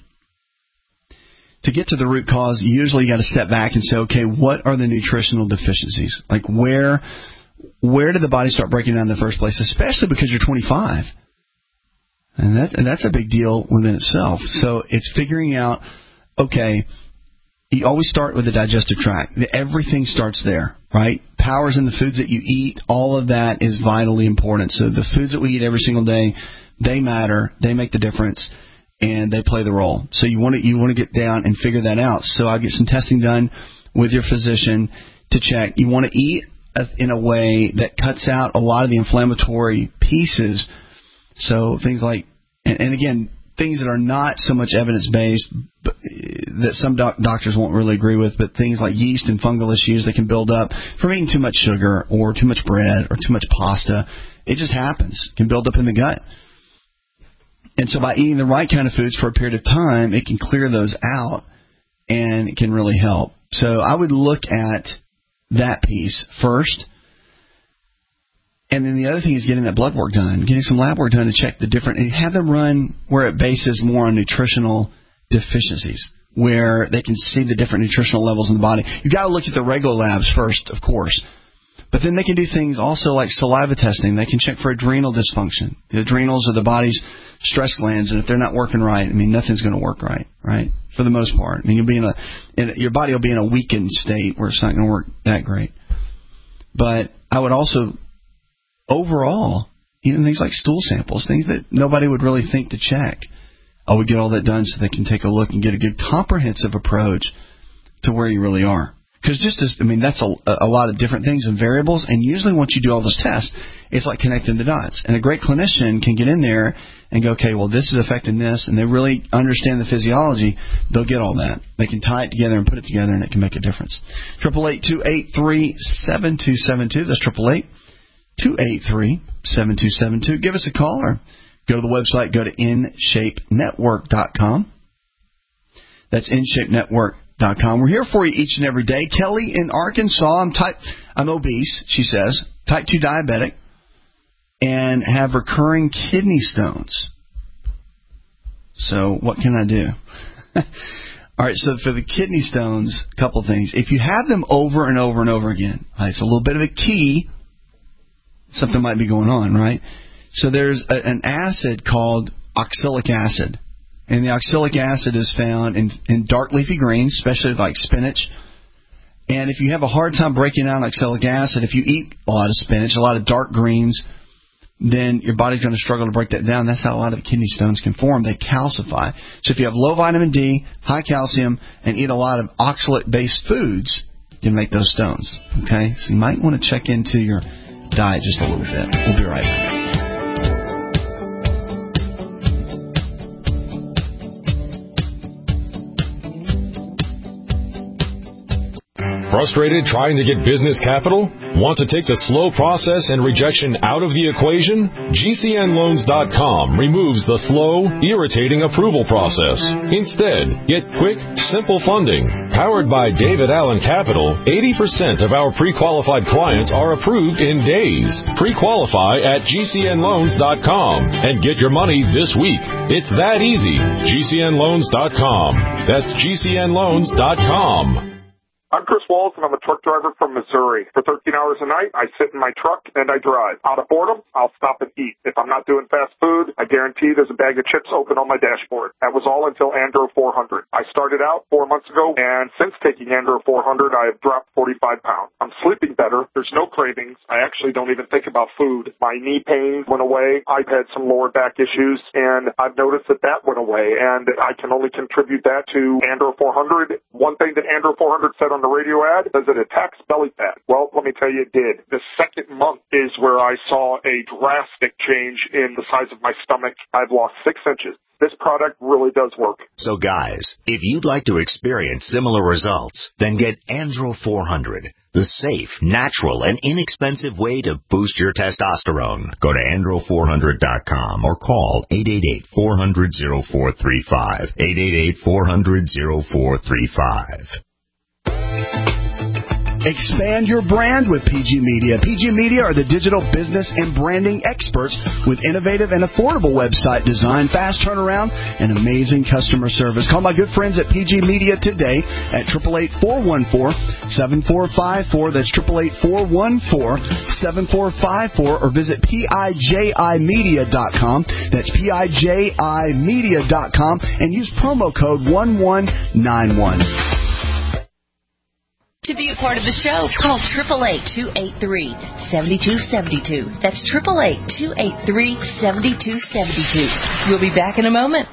to get to the root cause, usually you got to step back and say, okay, what are the nutritional deficiencies? Like where where did the body start breaking down in the first place, especially because you're twenty-five? And, that, and that's a big deal within itself. So it's figuring out, okay, you always start with the digestive tract. Everything starts there, right? Power's in the foods that you eat. All of that is vitally important. So the foods that we eat every single day, they matter. They make the difference. And they play the role. So you want to you want to get down and figure that out. So I'll get some testing done with your physician to check. You want to eat in a way that cuts out a lot of the inflammatory pieces. So things like, and, and again, things that are not so much evidence-based, but, that some doc- doctors won't really agree with, but things like yeast and fungal issues that can build up from eating too much sugar or too much bread or too much pasta. It just happens. It can build up in the gut. And so by eating the right kind of foods for a period of time, it can clear those out and it can really help. So I would look at that piece first. And then the other thing is getting that blood work done, getting some lab work done to check the different, and have them run where it bases more on nutritional deficiencies, where they can see the different nutritional levels in the body. You've got to look at the regular labs first, of course. But then they can do things also like saliva testing. They can check for adrenal dysfunction. The adrenals are the body's stress glands, and if they're not working right, I mean, nothing's going to work right, right, for the most part. I mean, you'll be in a, in a your body will be in a weakened state where it's not going to work that great. But I would also, overall, even things like stool samples, things that nobody would really think to check, I would get all that done so they can take a look and get a good comprehensive approach to where you really are. Because just as, I mean, that's a, a lot of different things and variables, and usually once you do all those tests, it's like connecting the dots. And a great clinician can get in there and go, okay, well, this is affecting this, and they really understand the physiology, they'll get all that. They can tie it together and put it together, and it can make a difference. triple eight two eight three seven two seven two. That's triple eight two eight three seven two seven two. Give us a call or go to the website, go to in shape network dot com. That's in shape network dot com. We're here for you each and every day. Kelly in Arkansas, I'm type, I'm obese, she says, type two diabetic, and have recurring kidney stones. So what can I do? All right, so for the kidney stones, a couple things. If you have them over and over and over again, right, it's a little bit of a key. Something might be going on, right? So there's a, an acid called oxalic acid. And the oxalic acid is found in, in dark leafy greens, especially like spinach. And if you have a hard time breaking down oxalic acid, if you eat a lot of spinach, a lot of dark greens, then your body's going to struggle to break that down. That's how a lot of the kidney stones can form. They calcify. So if you have low vitamin D, high calcium, and eat a lot of oxalate-based foods, you can make those stones. Okay? So you might want to check into your diet just a little bit. We'll be right back. Frustrated trying to get business capital? Want to take the slow process and rejection out of the equation? G C N loans dot com removes the slow, irritating approval process. Instead, get quick, simple funding. Powered by David Allen Capital, eighty percent of our pre-qualified clients are approved in days. Pre-qualify at G C N loans dot com and get your money this week. It's that easy. G C N loans dot com. That's G C N loans dot com. I'm Chris Walls, and I'm a truck driver from Missouri. For thirteen hours a night, I sit in my truck and I drive. Out of boredom, I'll stop and eat. If I'm not doing fast food, I guarantee there's a bag of chips open on my dashboard. That was all until Andro four hundred. I started out four months ago, and since taking Andro four hundred, I have dropped forty-five pounds. I'm sleeping better. There's no cravings. I actually don't even think about food. My knee pain went away. I've had some lower back issues, and I've noticed that that went away, and I can only contribute that to Andro four hundred. One thing that Andro four hundred said on the radio ad, does it attacks belly fat? Well, let me tell you, it did. The second month is where I saw a drastic change in the size of my stomach. I've lost six inches. This product really does work. So guys, if you'd like to experience similar results, then get Andro four hundred, the safe, natural, and inexpensive way to boost your testosterone. Go to Andro four hundred dot com or call eight eight eight, four hundred, oh four three five, eight eight eight, four hundred, oh four three five. Expand your brand with P G Media. P G Media are the digital business and branding experts with innovative and affordable website design, fast turnaround, and amazing customer service. Call my good friends at P G Media today at eight eight eight, four one four, seven four five four. That's eight eight eight, four one four, seven four five four, or visit P I J I media dot com. That's P I J I media dot com and use promo code one one nine one. To be a part of the show, call eight eight eight, two eight three, seven two seven two. That's eight eight eight, two eight three, seven two seven two. We'll be back in a moment.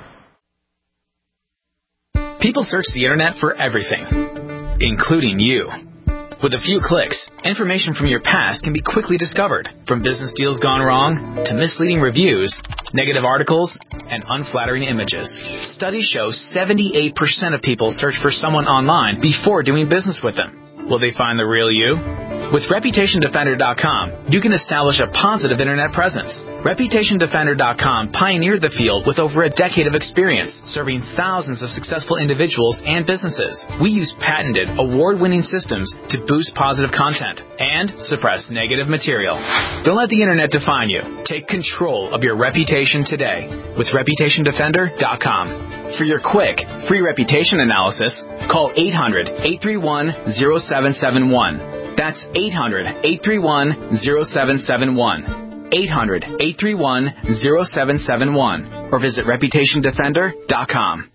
People search the internet for everything, including you. With a few clicks, information from your past can be quickly discovered, from business deals gone wrong to misleading reviews, negative articles, and unflattering images. Studies show seventy-eight percent of people search for someone online before doing business with them. Will they find the real you? With Reputation Defender dot com, you can establish a positive internet presence. Reputation Defender dot com pioneered the field with over a decade of experience, serving thousands of successful individuals and businesses. We use patented, award-winning systems to boost positive content and suppress negative material. Don't let the internet define you. Take control of your reputation today with Reputation Defender dot com. For your quick, free reputation analysis, call eight hundred, eight three one, oh seven seven one. That's eight hundred, eight three one, oh seven seven one. eight hundred, eight three one, oh seven seven one. Or visit Reputation Defender dot com.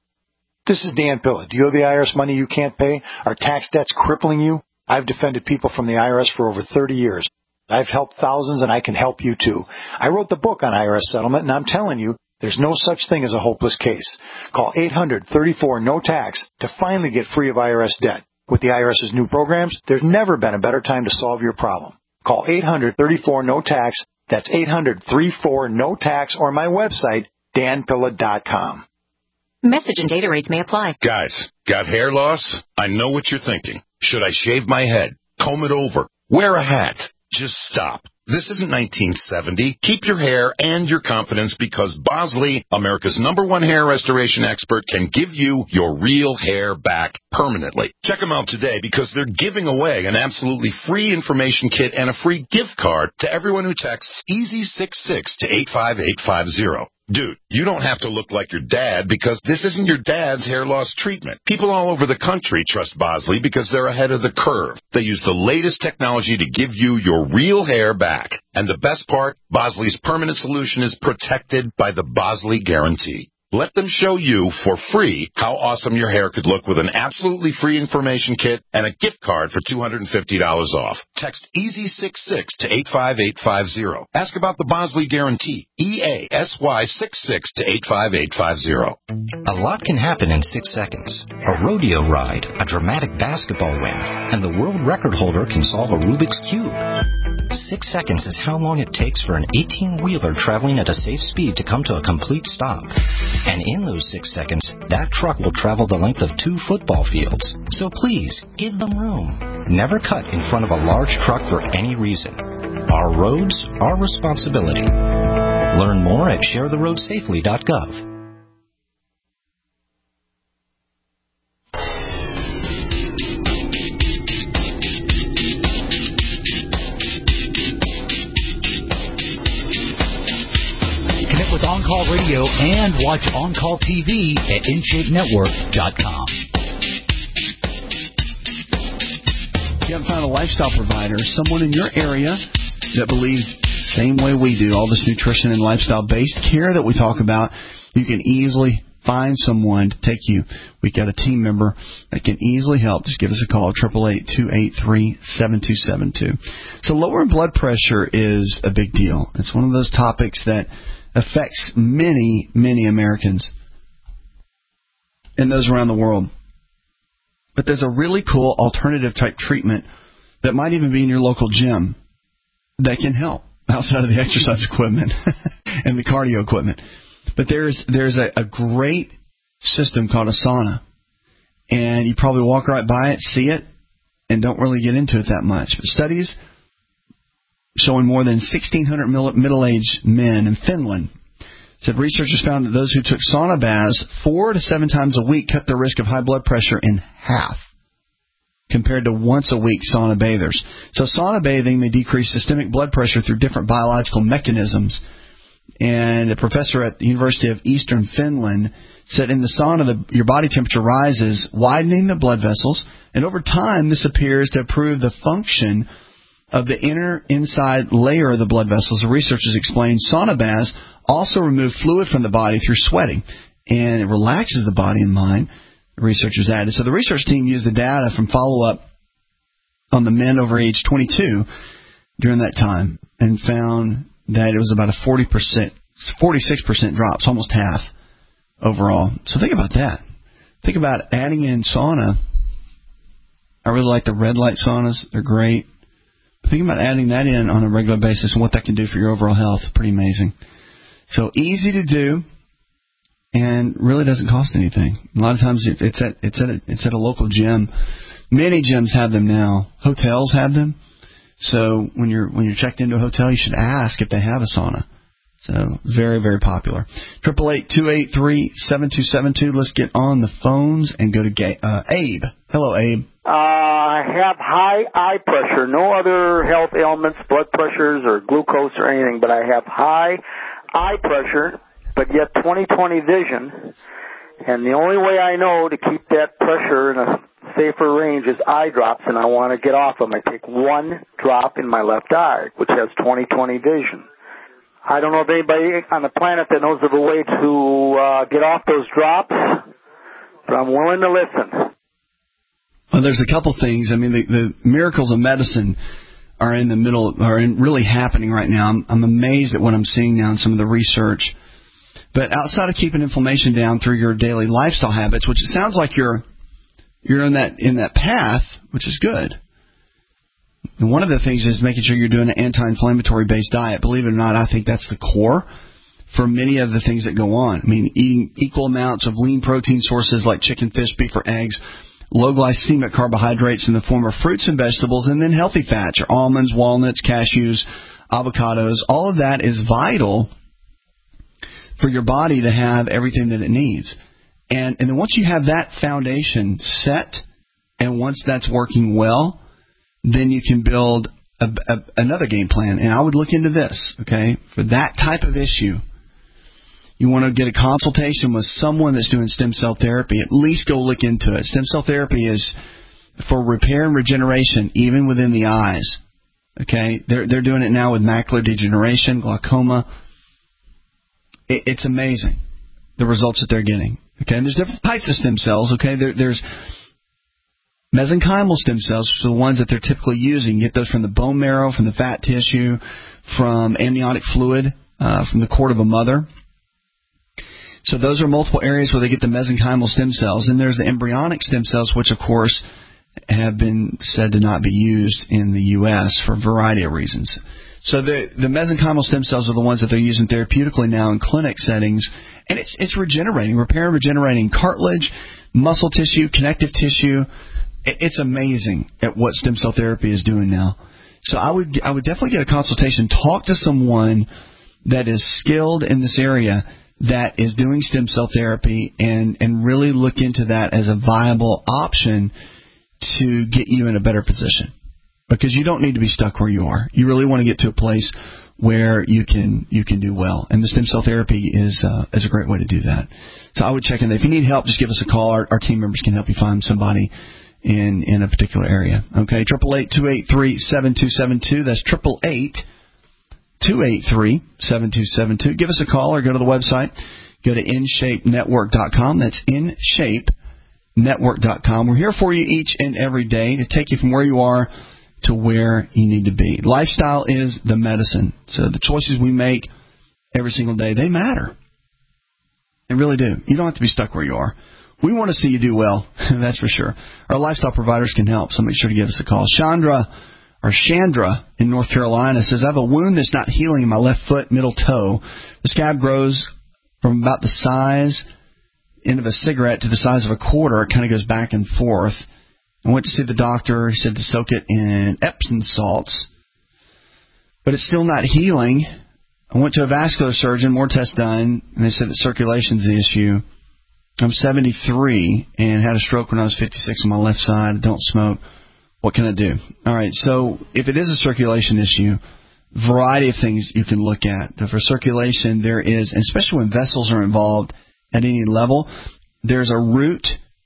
This is Dan Pilla. Do you owe the I R S money you can't pay? Are tax debts crippling you? I've defended people from the I R S for over thirty years. I've helped thousands, and I can help you too. I wrote the book on I R S settlement, and I'm telling you, there's no such thing as a hopeless case. Call eight hundred, thirty-four, no tax to finally get free of I R S debt. With the IRS's new programs, there's never been a better time to solve your problem. Call eight hundred, thirty-four, no tax. That's eight hundred, thirty-four, no tax, or my website, Dan Pilla dot com. Message and data rates may apply. Guys, got hair loss? I know what you're thinking. Should I shave my head? Comb it over? Wear a hat? Just stop. This isn't nineteen seventy. Keep your hair and your confidence because Bosley, America's number one hair restoration expert, can give you your real hair back permanently. Check them out today because they're giving away an absolutely free information kit and a free gift card to everyone who texts easy six six to eight five eight five zero. Dude, you don't have to look like your dad because this isn't your dad's hair loss treatment. People all over the country trust Bosley because they're ahead of the curve. They use the latest technology to give you your real hair back. And the best part, Bosley's permanent solution is protected by the Bosley Guarantee. Let them show you for free how awesome your hair could look with an absolutely free information kit and a gift card for two hundred fifty dollars off. Text easy six six to eight five eight five zero. Ask about the Bosley Guarantee. E A S Y six six to eight five eight five zero. A lot can happen in six seconds. A rodeo ride, a dramatic basketball win, and the world record holder can solve a Rubik's Cube. Six seconds is how long it takes for an eighteen-wheeler traveling at a safe speed to come to a complete stop. And in those six seconds, that truck will travel the length of two football fields. So please, give them room. Never cut in front of a large truck for any reason. Our roads, our responsibility. Learn more at share the road safely dot gov. Connect with On-Call Radio and watch On-Call T V at in shape network dot com. If you haven't found a lifestyle provider, someone in your area that believes same way we do, all this nutrition and lifestyle-based care that we talk about, you can easily find someone to take you. We've got a team member that can easily help. Just give us a call, eight eight eight, two eight three, seven two seven two. So lowering blood pressure is a big deal. It's one of those topics that affects many, many Americans and those around the world. But there's a really cool alternative type treatment that might even be in your local gym that can help outside of the exercise equipment and the cardio equipment. But there's there's a, a great system called a sauna, and you probably walk right by it, see it, and don't really get into it that much. But studies showing more than sixteen hundred middle-aged men in Finland said researchers found that those who took sauna baths four to seven times a week cut their risk of high blood pressure in half compared to once-a-week sauna bathers. So sauna bathing may decrease systemic blood pressure through different biological mechanisms. And a professor at the University of Eastern Finland said in the sauna, the, your body temperature rises, widening the blood vessels, and over time this appears to improve the function of the inner inside layer of the blood vessels. The researchers explained sauna baths also remove fluid from the body through sweating, and it relaxes the body and mind, the researchers added. So the research team used the data from follow-up on the men over age twenty-two during that time and found that it was about a forty percent, forty-six percent drop, it's almost half overall. So think about that. Think about adding in sauna. I really like the red light saunas. They're great. Think about adding that in on a regular basis and what that can do for your overall health. It's pretty amazing. So easy to do, and really doesn't cost anything. A lot of times it's at it's at a, it's at a local gym. Many gyms have them now. Hotels have them. So when you're when you're checked into a hotel, you should ask if they have a sauna. So very, very popular. Triple eight two eight three seven two seven two. Let's get on the phones and go to Ga- uh, Abe. Hello, Abe. Uh, I have high eye pressure. No other health ailments, blood pressures, or glucose or anything, but I have high eye pressure, but yet twenty twenty vision. And the only way I know to keep that pressure in a safer range is eye drops, and I want to get off them. I take one drop in my left eye, which has twenty twenty vision. I don't know if anybody on the planet that knows of a way to uh, get off those drops, but I'm willing to listen. Well, there's a couple things. I mean, the, the miracles of medicine are in the middle, are in really happening right now. I'm, I'm amazed at what I'm seeing now in some of the research. But outside of keeping inflammation down through your daily lifestyle habits, which it sounds like you're you're in that in that path, which is good. And one of the things is making sure you're doing an anti-inflammatory based diet. Believe it or not, I think that's the core for many of the things that go on. I mean, eating equal amounts of lean protein sources like chicken, fish, beef, or eggs, low glycemic carbohydrates in the form of fruits and vegetables, and then healthy fats, your almonds, walnuts, cashews, avocados. All of that is vital for your body to have everything that it needs. And, and then once you have that foundation set, and once that's working well, then you can build a, a, another game plan. And I would look into this, okay? For that type of issue, you want to get a consultation with someone that's doing stem cell therapy. At least go look into it. Stem cell therapy is for repair and regeneration, even within the eyes. Okay? They're, they're doing it now with macular degeneration, glaucoma. It, it's amazing, the results that they're getting. Okay? And there's different types of stem cells. Okay? There, there's mesenchymal stem cells, which are the ones that they're typically using. You get those from the bone marrow, from the fat tissue, from amniotic fluid, uh, from the cord of a mother. So those are multiple areas where they get the mesenchymal stem cells. And there's the embryonic stem cells, which, of course, have been said to not be used in the U S for a variety of reasons. So the the mesenchymal stem cells are the ones that they're using therapeutically now in clinic settings, and it's it's regenerating, repairing, regenerating cartilage, muscle tissue, connective tissue. It's amazing at what stem cell therapy is doing now. So I would I would definitely get a consultation. Talk to someone that is skilled in this area that is doing stem cell therapy, and, and really look into that as a viable option to get you in a better position. Because you don't need to be stuck where you are. You really want to get to a place where you can you can do well. And the stem cell therapy is uh, is a great way to do that. So I would check in there. If you need help, just give us a call. Our, our team members can help you find somebody in, in a particular area. Okay, eight eight eight, two eight three, seven two seven two. That's eight eight eight, two eight three, seven two seven two. Give us a call or go to the website. Go to in shape network dot com. That's in shape network dot com. We're here for you each and every day to take you from where you are to where you need to be. Lifestyle is the medicine. So the choices we make every single day, they matter. They really do. You don't have to be stuck where you are. We want to see you do well, that's for sure. Our lifestyle providers can help, so make sure to give us a call. Chandra, or Chandra in North Carolina says, I have a wound that's not healing in my left foot, middle toe. The scab grows from about the size end of a cigarette to the size of a quarter. It kind of goes back and forth. I went to see the doctor. He said to soak it in Epsom salts, but it's still not healing. I went to a vascular surgeon, more tests done, and they said that circulation's the issue. I'm seventy-three and had a stroke when I was fifty-six on my left side. I don't smoke. What can I do? All right, so if it is a circulation issue, variety of things you can look at. For circulation, there is, and especially when vessels are involved at any level, there's a root,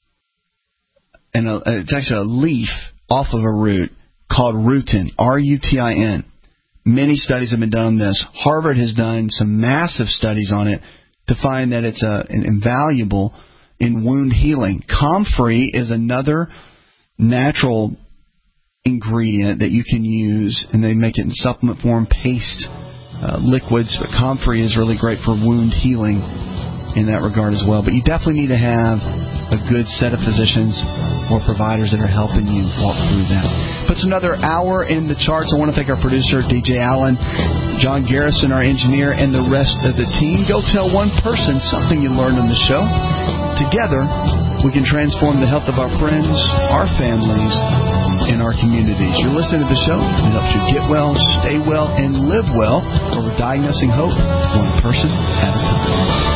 and a, it's actually a leaf off of a root called rutin, R U T I N. Many studies have been done on this. Harvard has done some massive studies on it to find that it's a, an invaluable in wound healing. Comfrey is another natural ingredient that you can use, and they make it in supplement form, paste, uh, liquids. But Comfrey is really great for wound healing in that regard as well. But you definitely need to have a good set of physicians or providers that are helping you walk through that. Puts another hour in the charts. I want to thank our producer, D J Allen, John Garrison, our engineer, and the rest of the team. Go tell one person something you learned on the show. Together, we can transform the health of our friends, our families, and our communities. You're listening to the show. It helps you get well, stay well, and live well, where we're diagnosing hope one person at a time.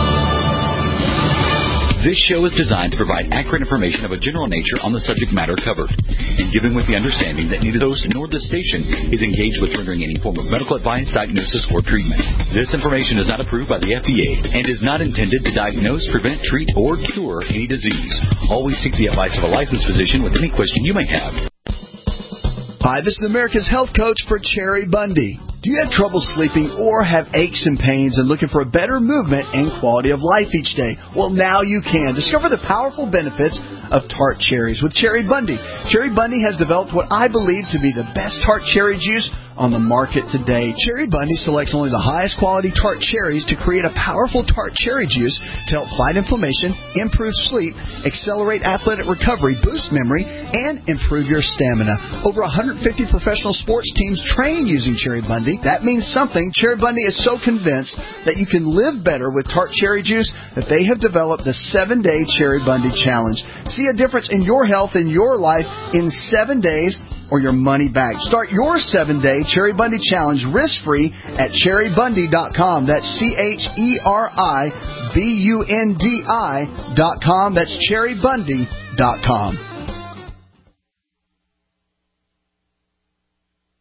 This show is designed to provide accurate information of a general nature on the subject matter covered, and given with the understanding that neither host nor the station is engaged with rendering any form of medical advice, diagnosis, or treatment. This information is not approved by the F D A and is not intended to diagnose, prevent, treat, or cure any disease. Always seek the advice of a licensed physician with any question you may have. Hi, this is America's Health Coach for Cherry Bundy. Do you have trouble sleeping or have aches and pains and looking for a better movement and quality of life each day? Well, now you can. Discover the powerful benefits of tart cherries with Cherry Bundy. Cherry Bundy has developed what I believe to be the best tart cherry juice on the market today. Cherry Bundy selects only the highest quality tart cherries to create a powerful tart cherry juice to help fight inflammation, improve sleep, accelerate athletic recovery, boost memory, and improve your stamina. Over one hundred fifty professional sports teams train using Cherry Bundy. That means something. Cherry Bundy is so convinced that you can live better with tart cherry juice that they have developed the seven-day Cherry Bundy Challenge. See a difference in your health and your life in seven days or your money back. Start your seven-day Cherry Bundy Challenge risk-free at cherry bundy dot com. That's C H E R I B U N D I dot com. That's cherry bundy dot com.